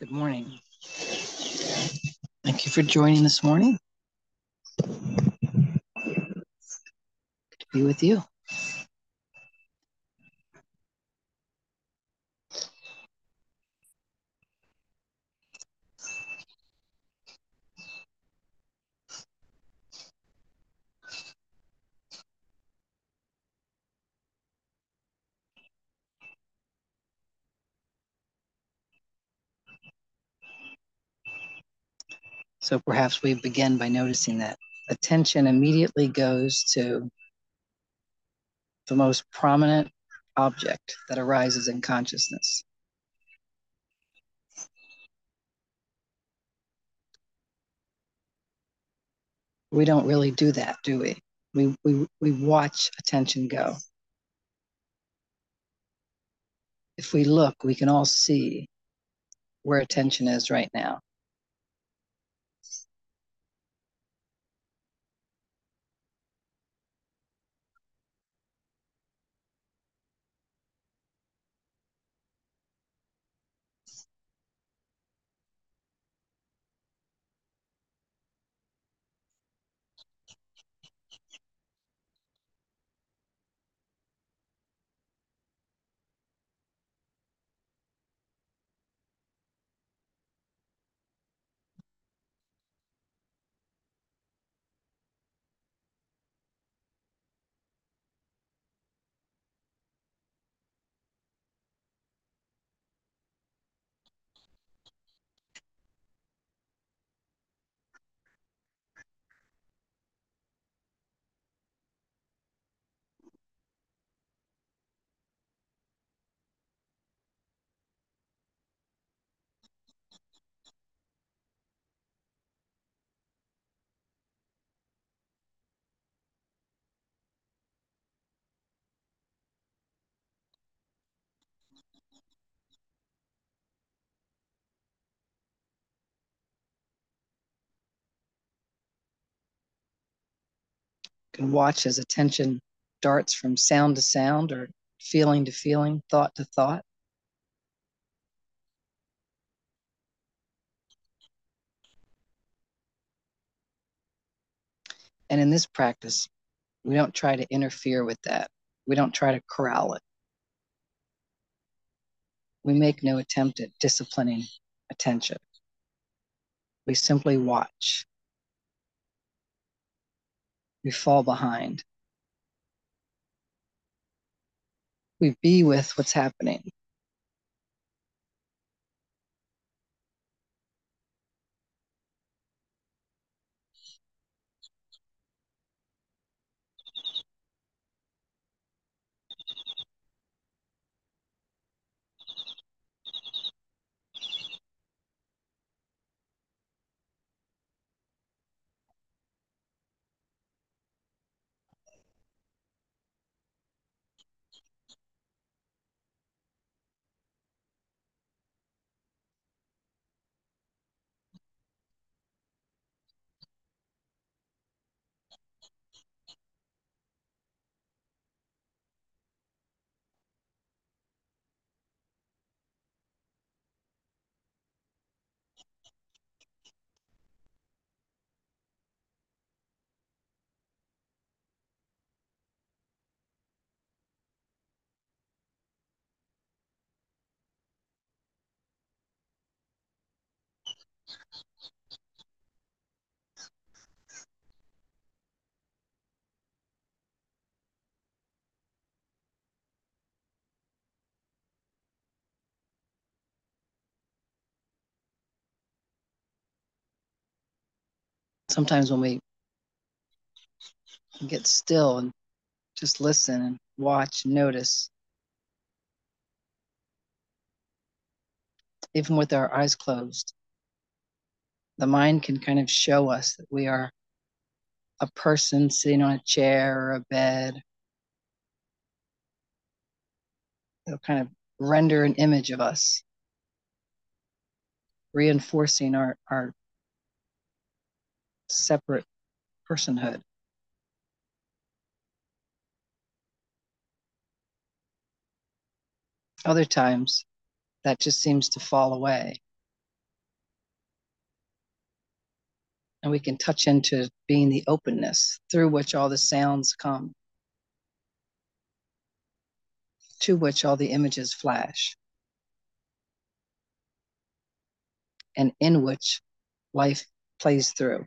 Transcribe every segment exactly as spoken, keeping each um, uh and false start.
Good morning. Thank you for joining this morning. Good to be with you. So perhaps we begin by noticing that attention immediately goes to the most prominent object that arises in consciousness. We don't really do that, do we? We, we, we watch attention go. If we look, we can all see where attention is right now. You can watch as attention darts from sound to sound or feeling to feeling, thought to thought. And in this practice, we don't try to interfere with that. We don't try to corral it. We make no attempt at disciplining attention. We simply watch. We fall behind. We be with what's happening. Sometimes when we get still and just listen and watch and notice, even with our eyes closed, the mind can kind of show us that we are a person sitting on a chair or a bed. It'll kind of render an image of us, reinforcing our, our separate personhood. Other times, that just seems to fall away. And we can touch into being the openness through which all the sounds come, to which all the images flash, and in which life plays through.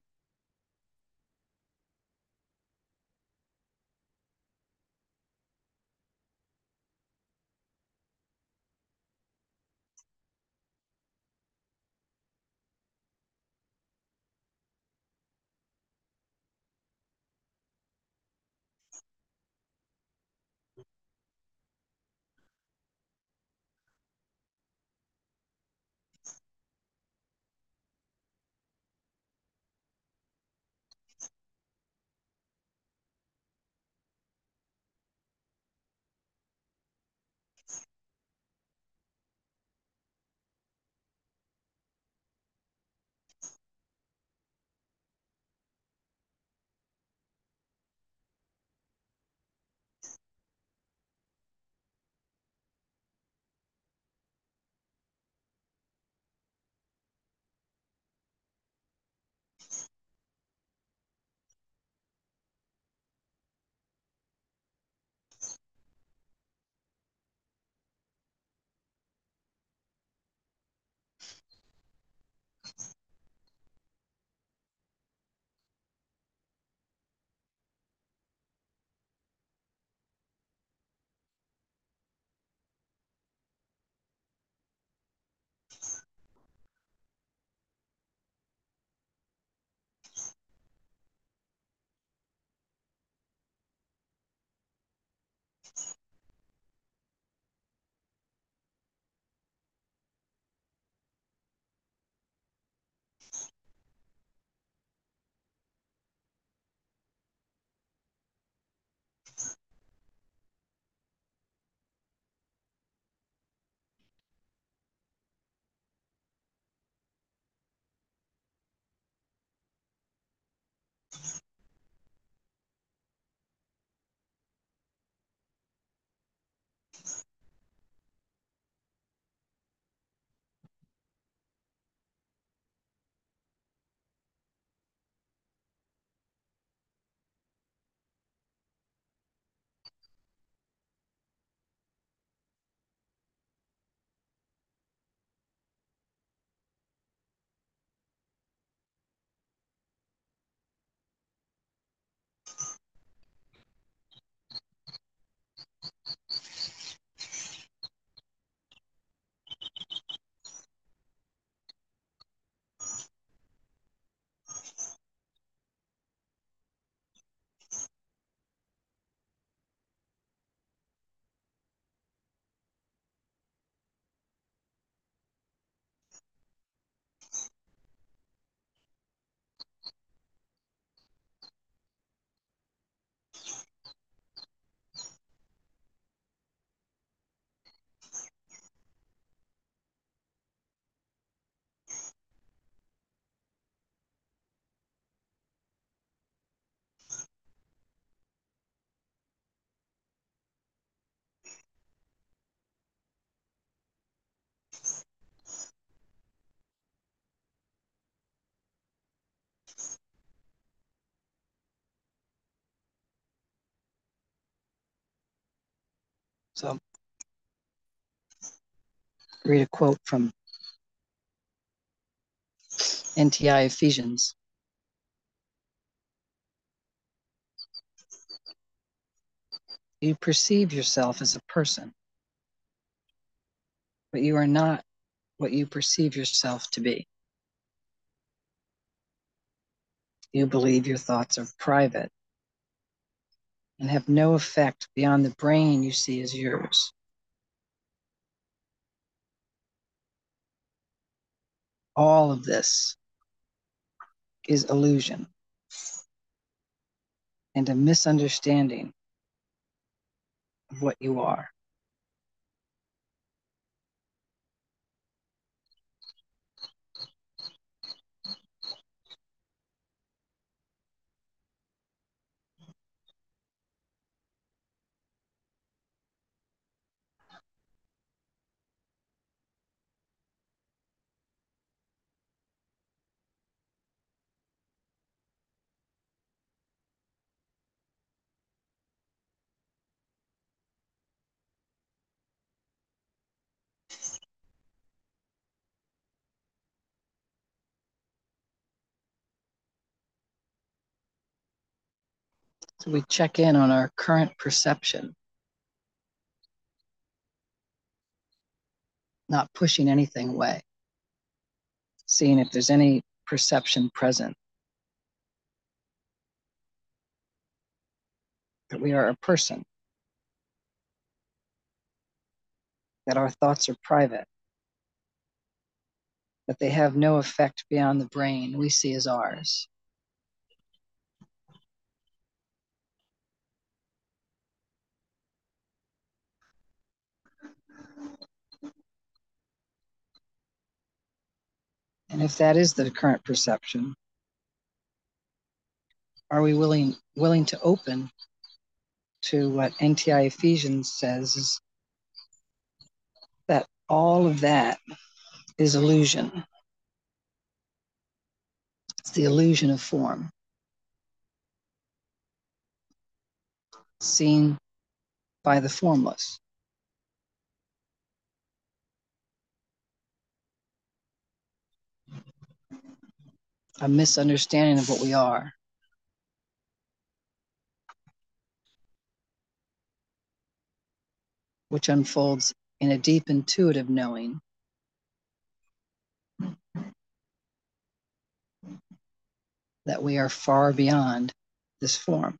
So read a quote from N T I Ephesians. You perceive yourself as a person, but you are not what you perceive yourself to be. You believe your thoughts are private and have no effect beyond the brain you see as yours. All of this is illusion and a misunderstanding of what you are. So we check in on our current perception, not pushing anything away, seeing if there's any perception present, that we are a person, that our thoughts are private, that they have no effect beyond the brain we see as ours. And if that is the current perception, are we willing willing to open to what N T I Ephesians says is that all of that is illusion. It's the illusion of form, seen by the formless. A misunderstanding of what we are. Which unfolds in a deep intuitive knowing that we are far beyond this form.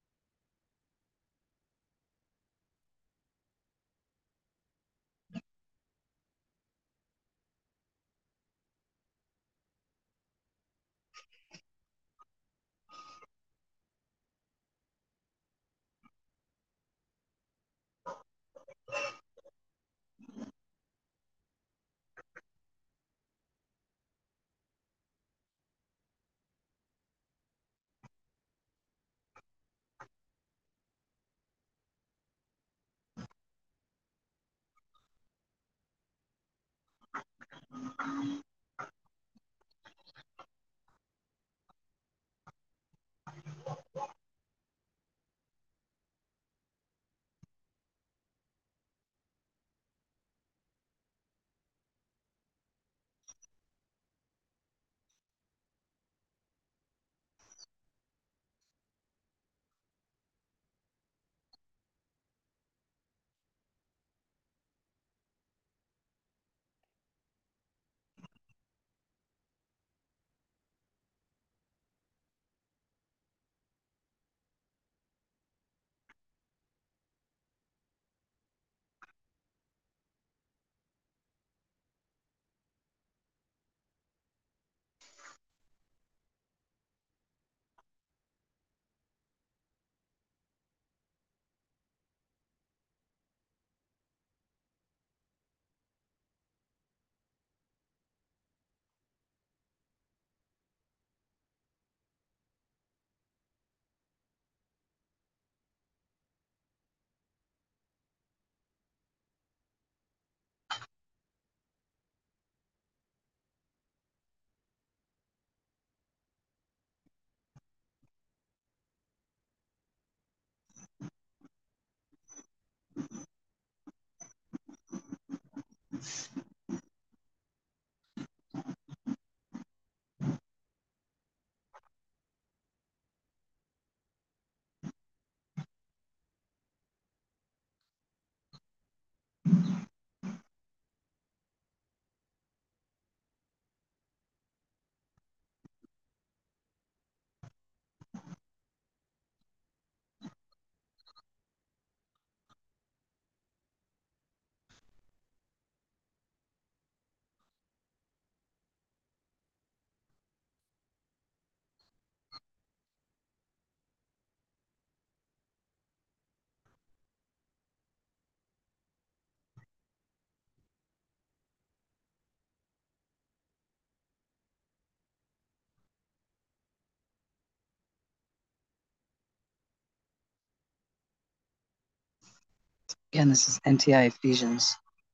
Again, this is N T I Ephesians.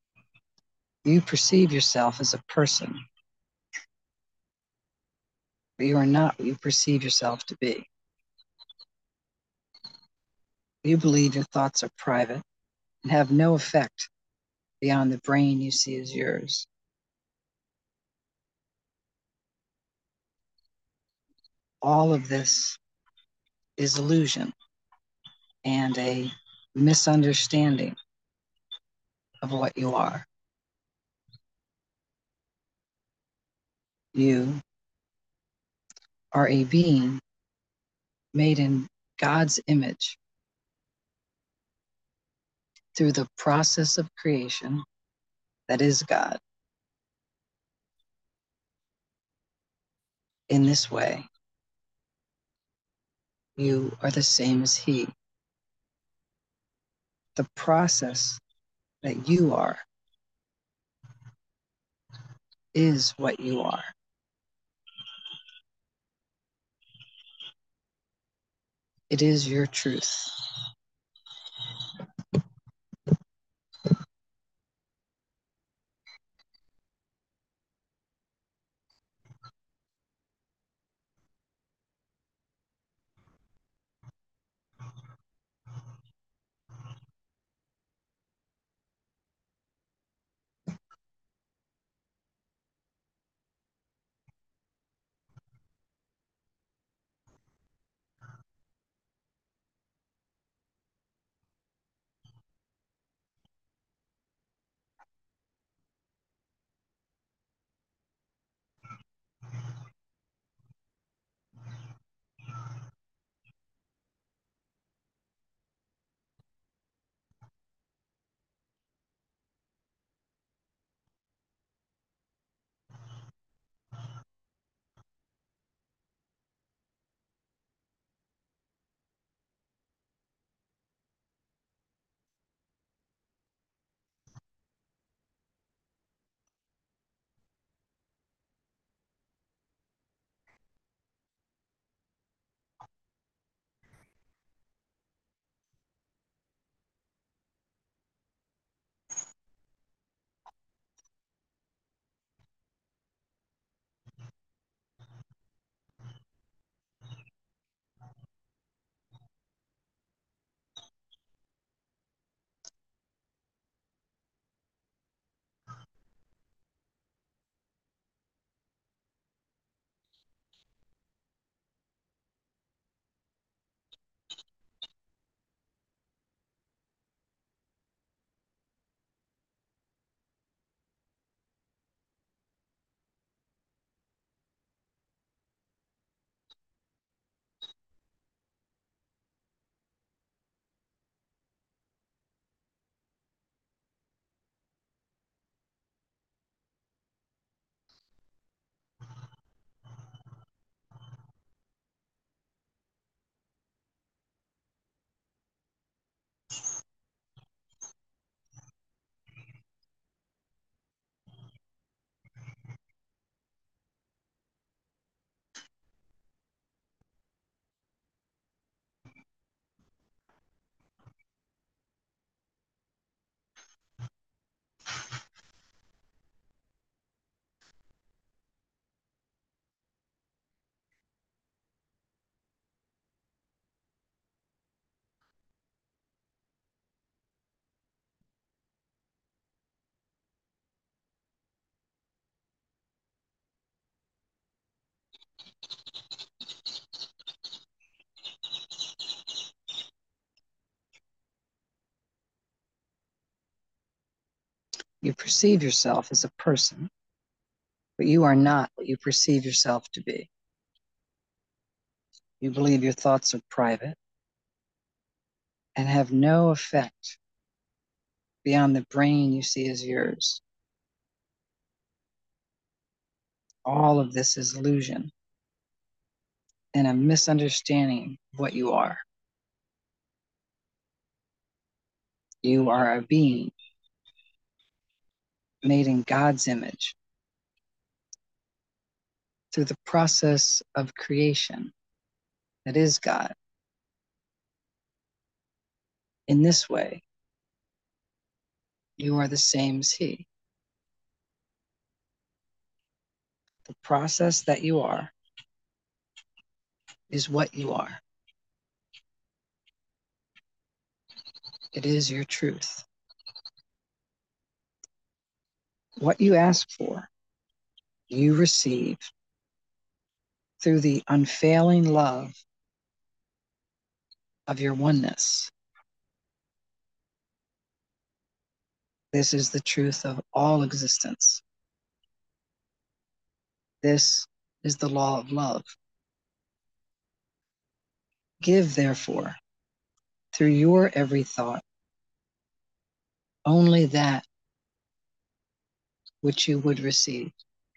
You perceive yourself as a person, but you are not what you perceive yourself to be. You believe your thoughts are private and have no effect beyond the brain you see as yours. All of this is illusion. and a misunderstanding of what you are. You are a being made in God's image through the process of creation that is God. In this way, you are the same as He. The process that you are is what you are. It is your truth. You perceive yourself as a person, but you are not what you perceive yourself to be. You believe your thoughts are private and have no effect beyond the brain you see as yours. All of this is illusion and a misunderstanding of what you are. You are a being made in God's image through the process of creation that is God. In this way, you are the same as He. The process that you are is what you are. It is your truth. What you ask for, you receive through the unfailing love of your oneness. This is the truth of all existence. This is the law of love. Give, therefore, through your every thought, only that which you would receive.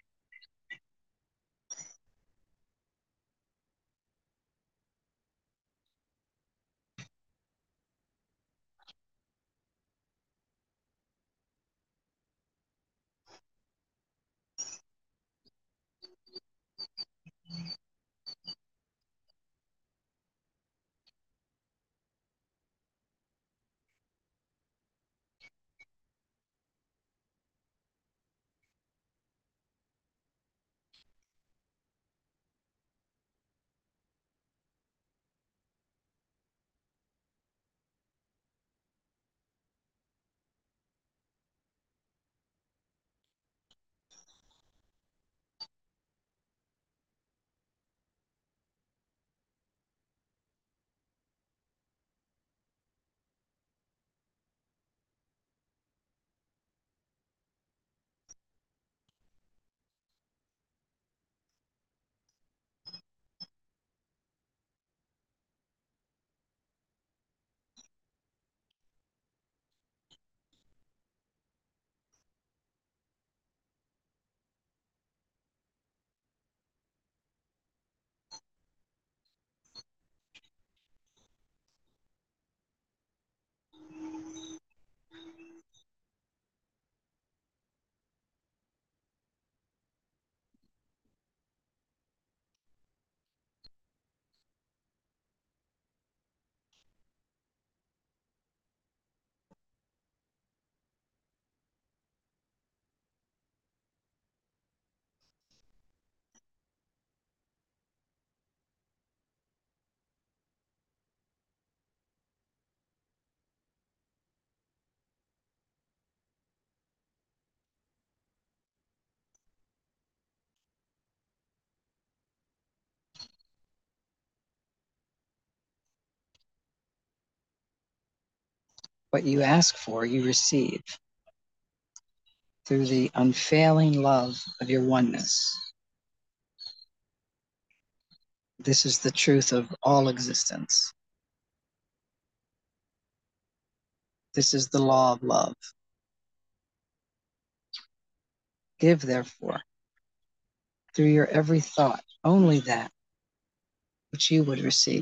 What you ask for, you receive through the unfailing love of your oneness. This is the truth of all existence. This is the law of love. Give, therefore, through your every thought, only that which you would receive.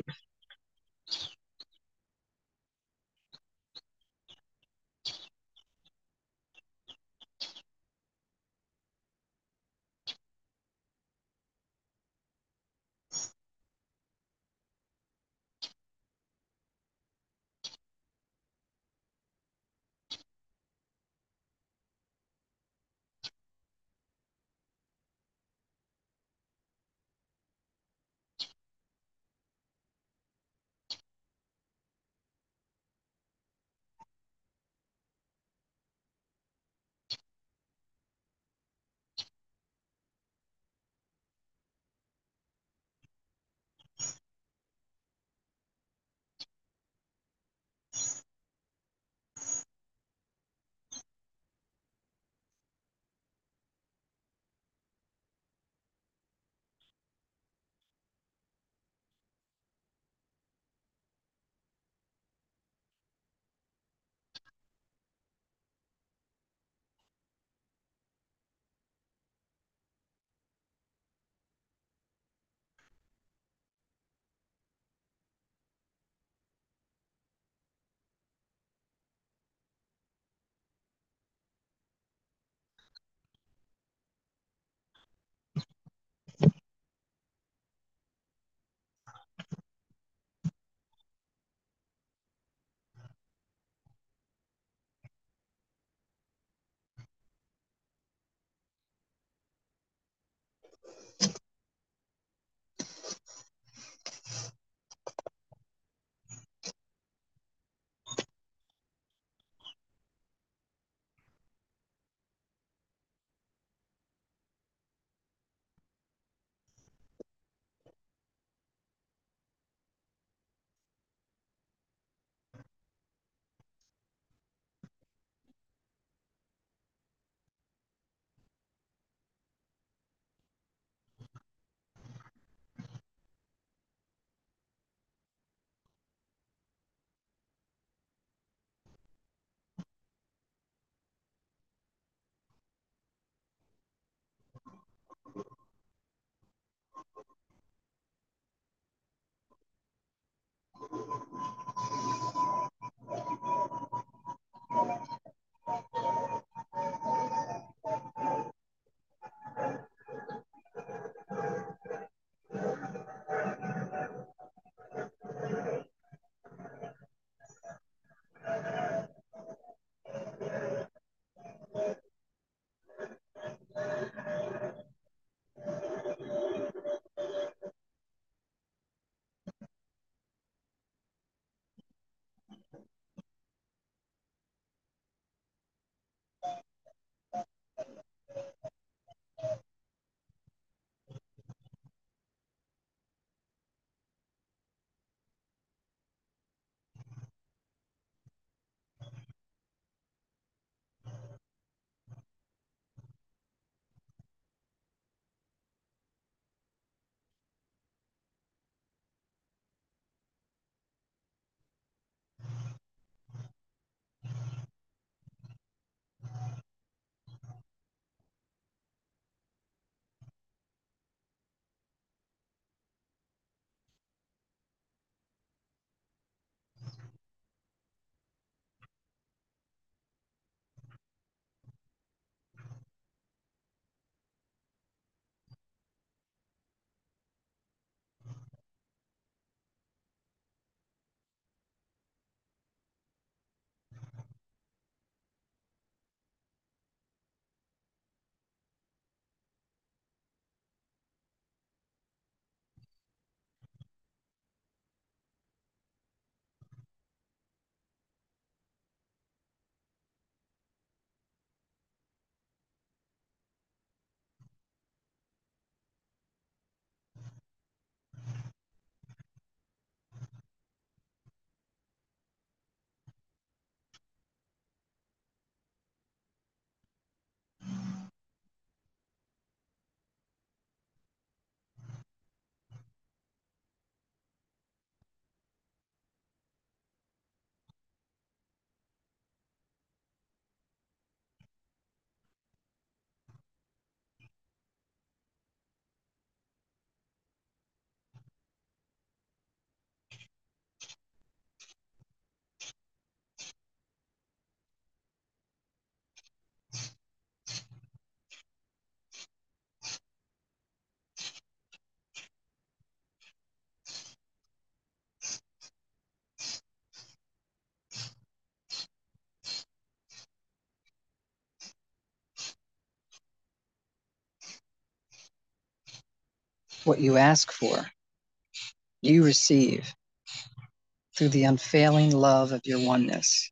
What you ask for, you receive through the unfailing love of your oneness.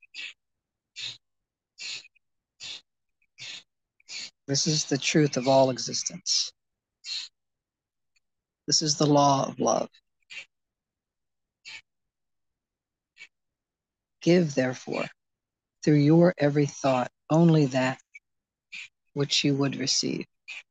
This is the truth of all existence. This is the law of love. Give, therefore, through your every thought, only that which you would receive.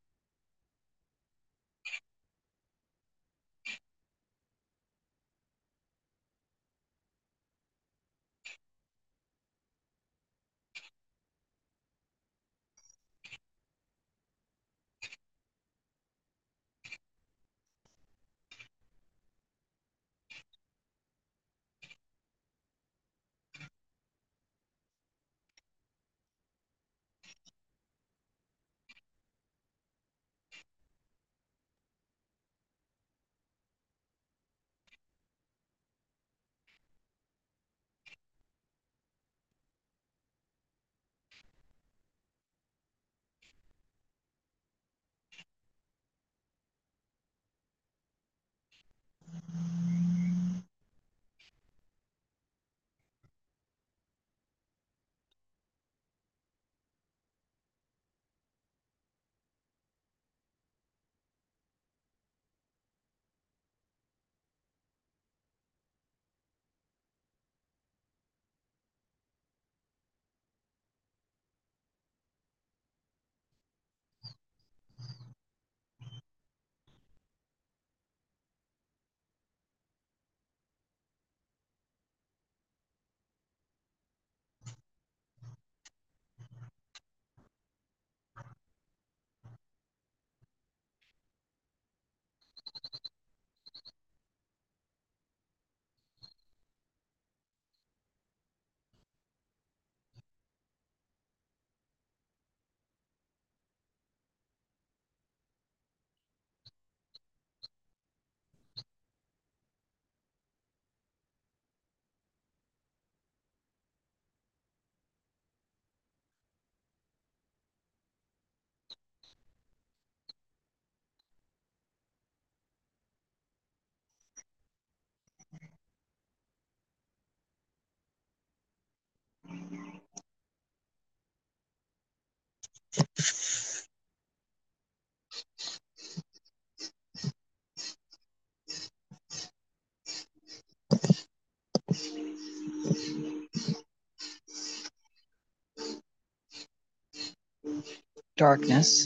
Darkness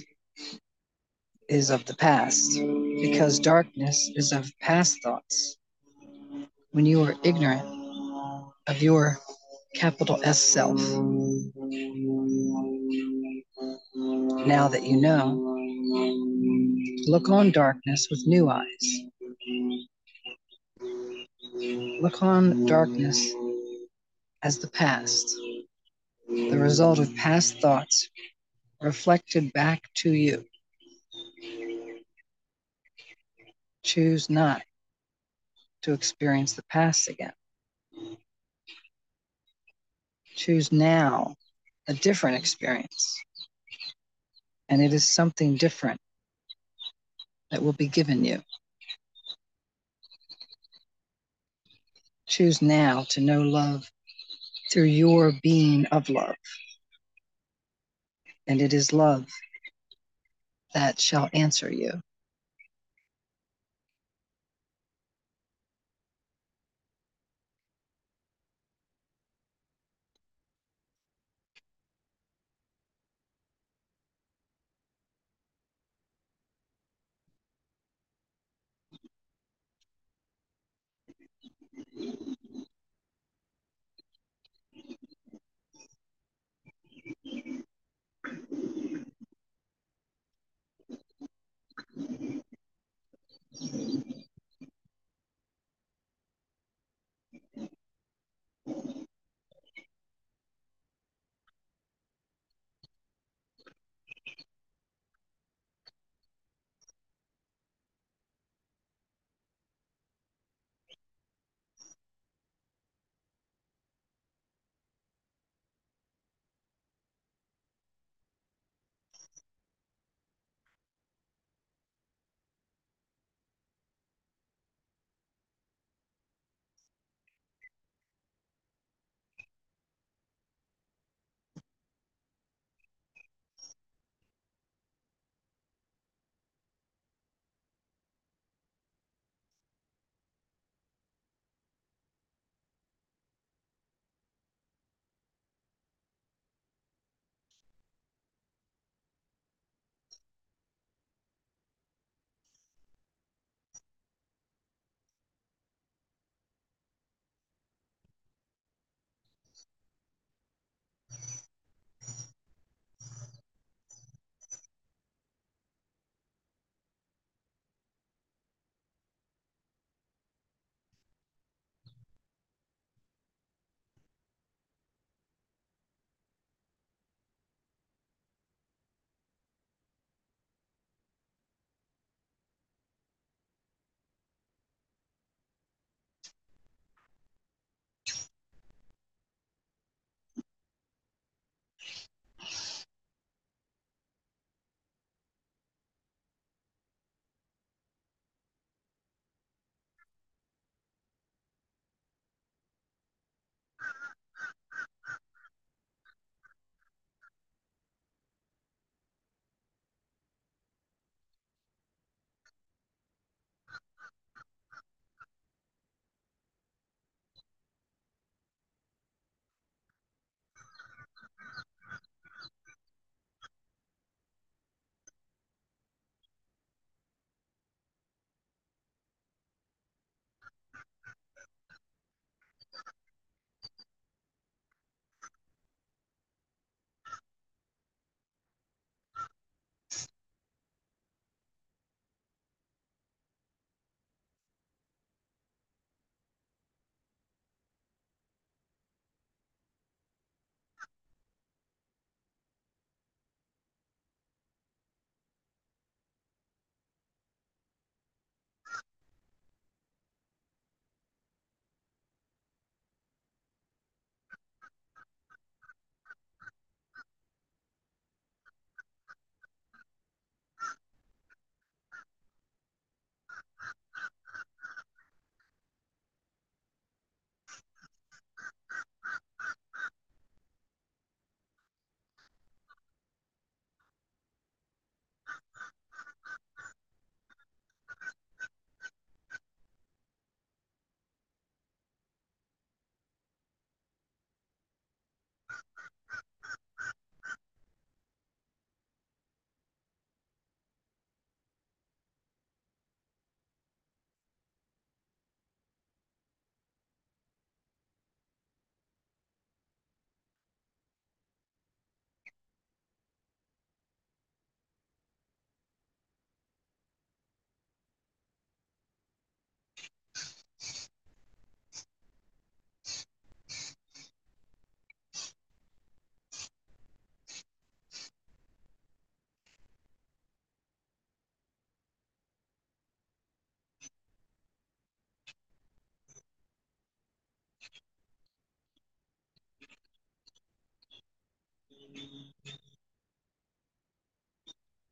is of the past, because darkness is of past thoughts. When you are ignorant of your capital S self, now that you know, look on darkness with new eyes. Look on darkness as the past, the result of past thoughts reflected back to you. Choose not to experience the past again. Choose now a different experience, and it is something different that will be given you. Choose now to know love through your being of love, and it is love that shall answer you.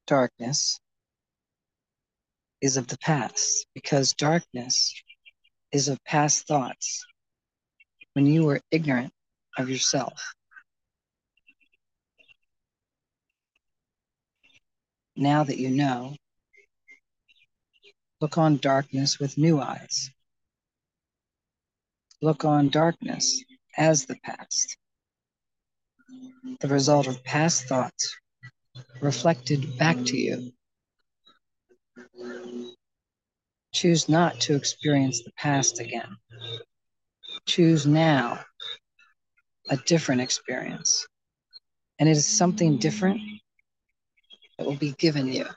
darkness is of the past, because darkness is of past thoughts when you were ignorant of yourself. Now that you know, look on darkness with new eyes. Look on darkness as the past, the result of past thoughts reflected back to you. Choose not to experience the past again. Choose now a different experience. And it is something different that will be given you.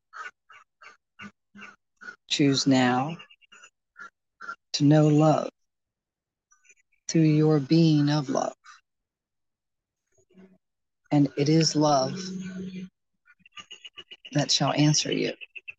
Choose now to know love through your being of love. And it is love that shall answer you.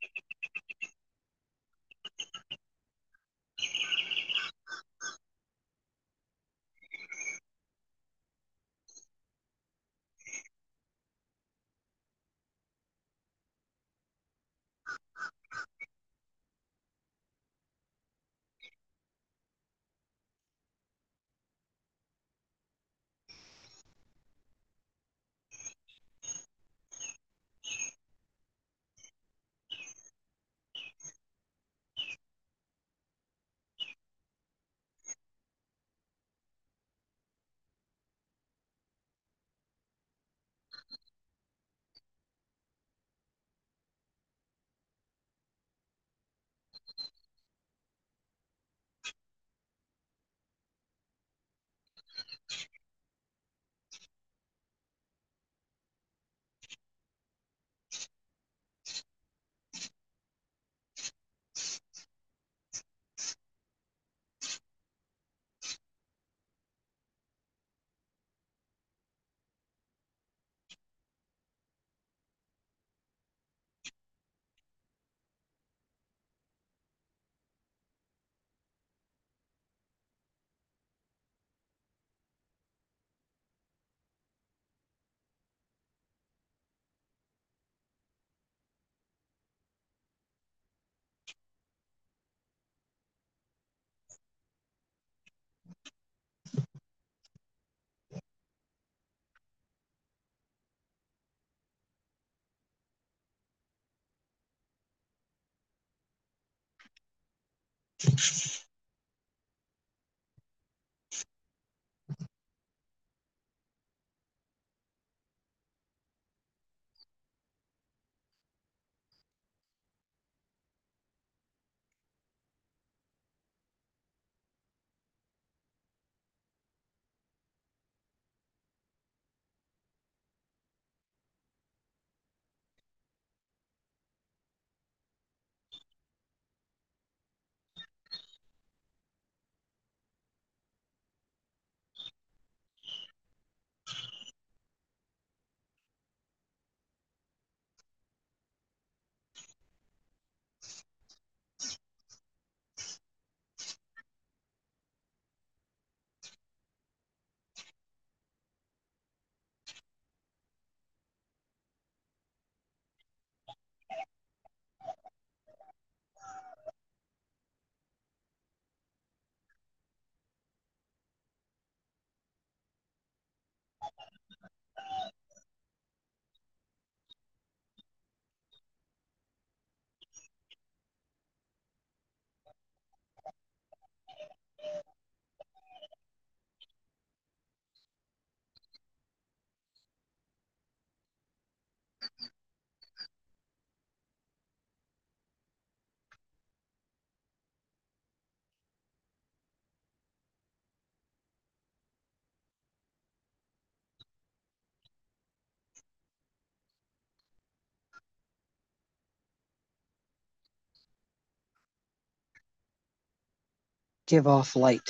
Give off light,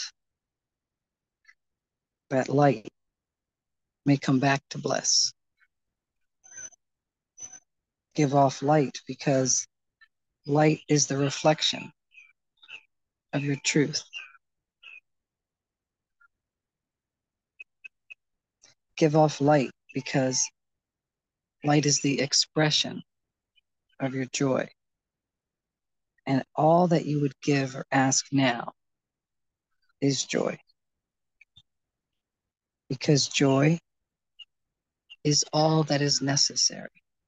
that light may come back to bless. Give off light, because light is the reflection of your truth. Give off light, because light is the expression of your joy. And all that you would give or ask now is joy. Because joy is all that is necessary.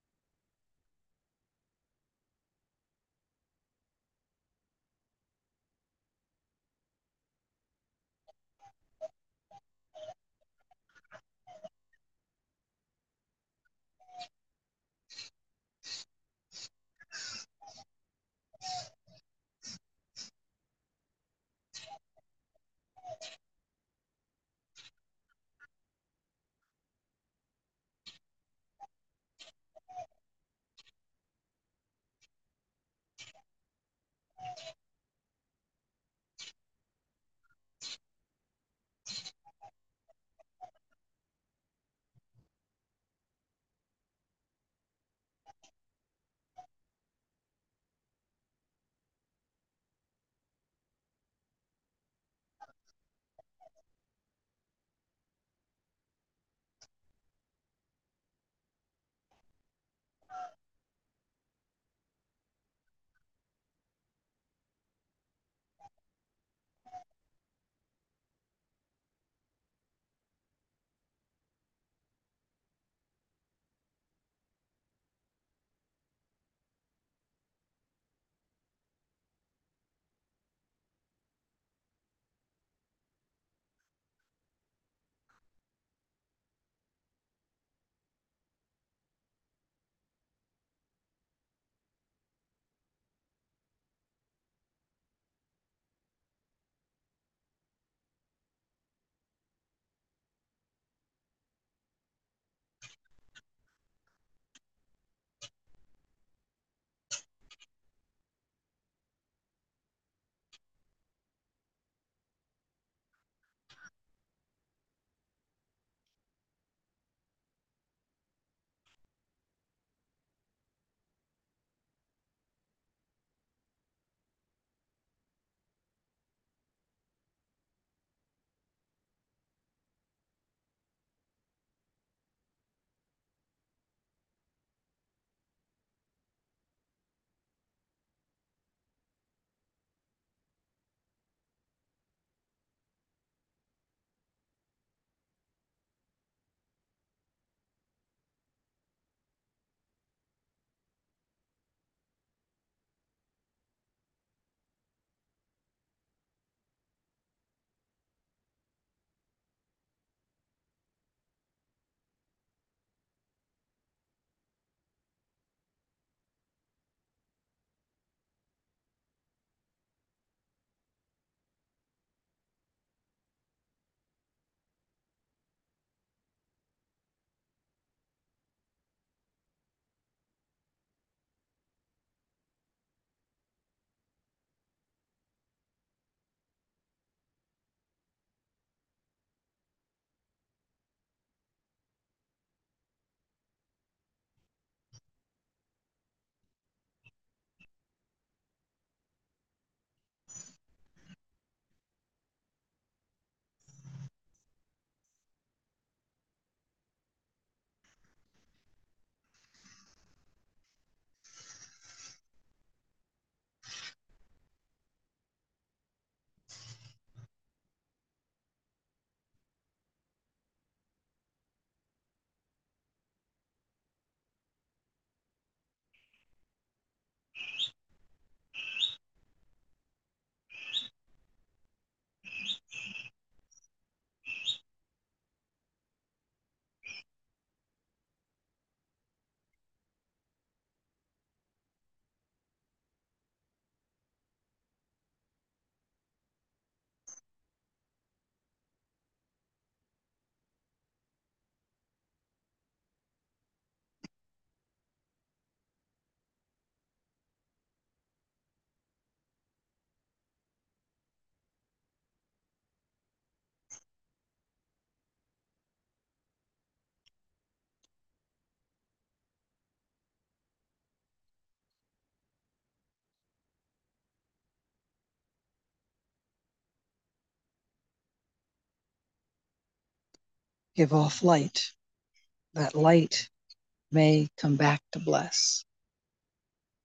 Give off light. That light may come back to bless.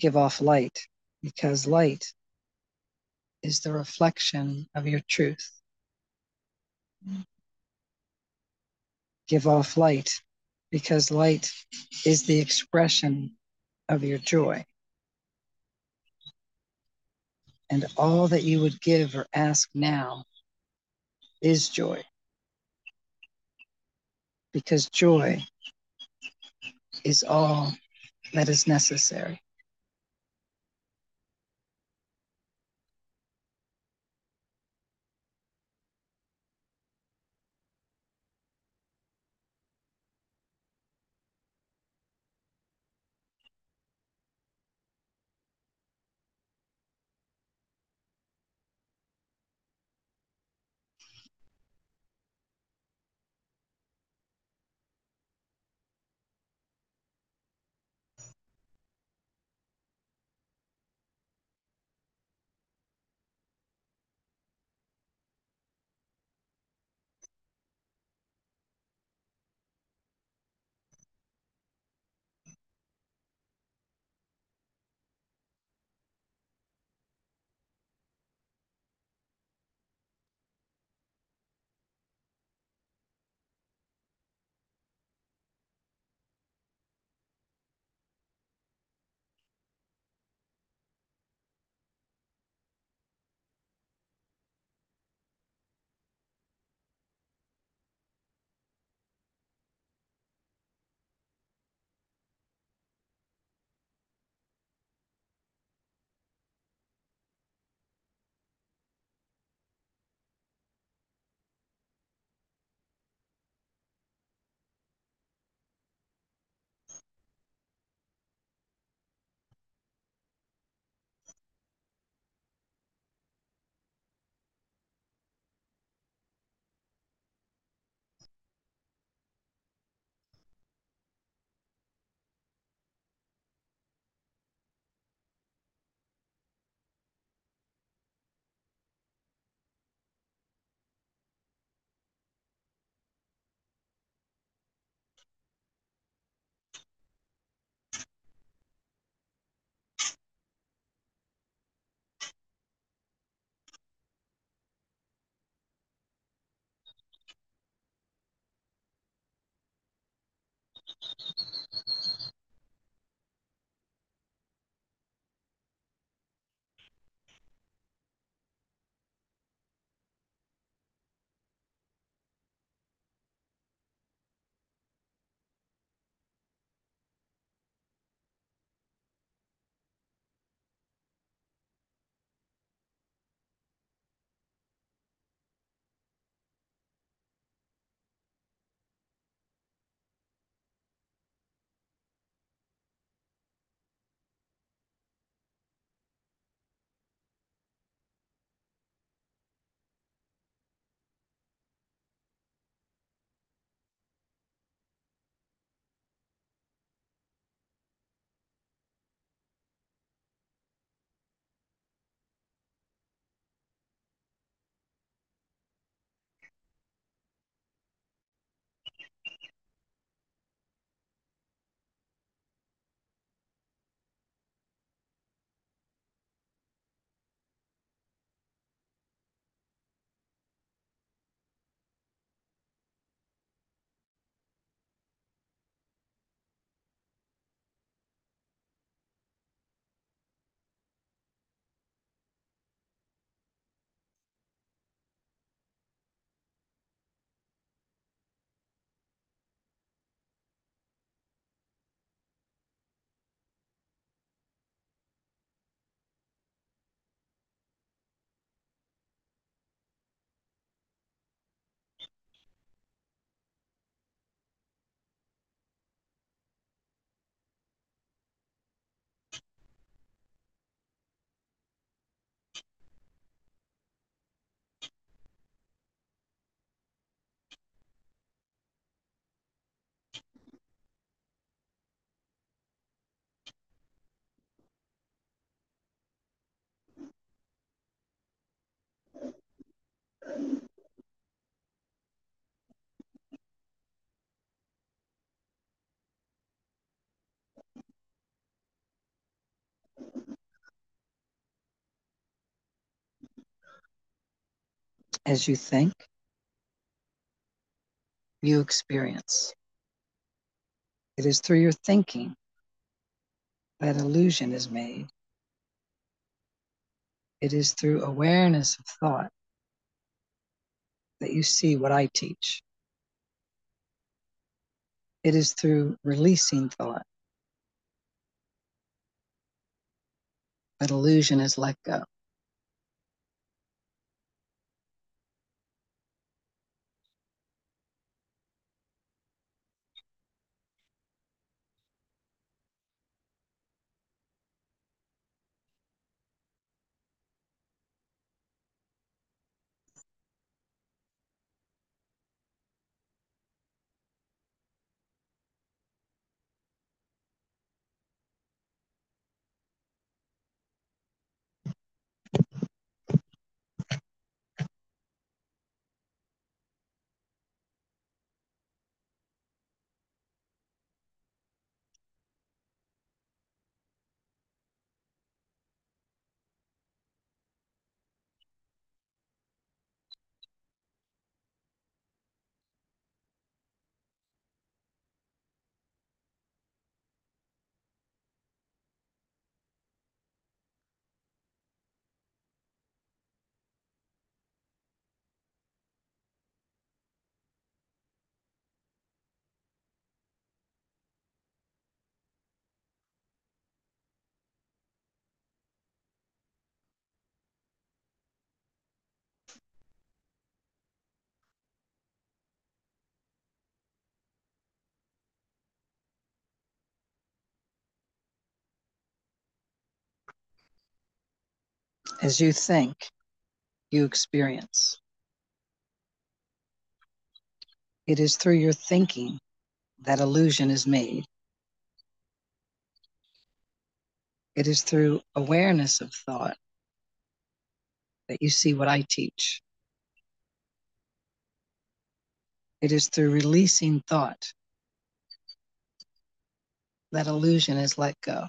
Give off light, because light is the reflection of your truth. Give off light, because light is the expression of your joy. And all that you would give or ask now is joy, because joy is all that is necessary. As you think, you experience. It is through your thinking that illusion is made. It is through awareness of thought that you see what I teach. It is through releasing thought that illusion is let go. As you think, you experience. It is through your thinking that illusion is made. It is through awareness of thought that you see what I teach. It is through releasing thought that illusion is let go.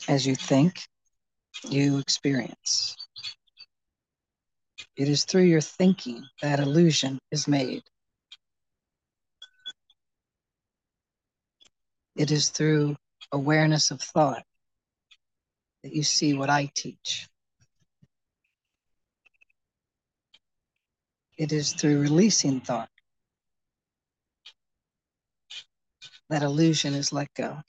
As you think, you experience. It is through your thinking that illusion is made. It is through awareness of thought that you see what I teach. It is through releasing thought that illusion is let go.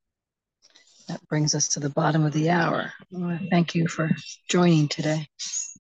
That brings us to the bottom of the hour. Well, thank you for joining today.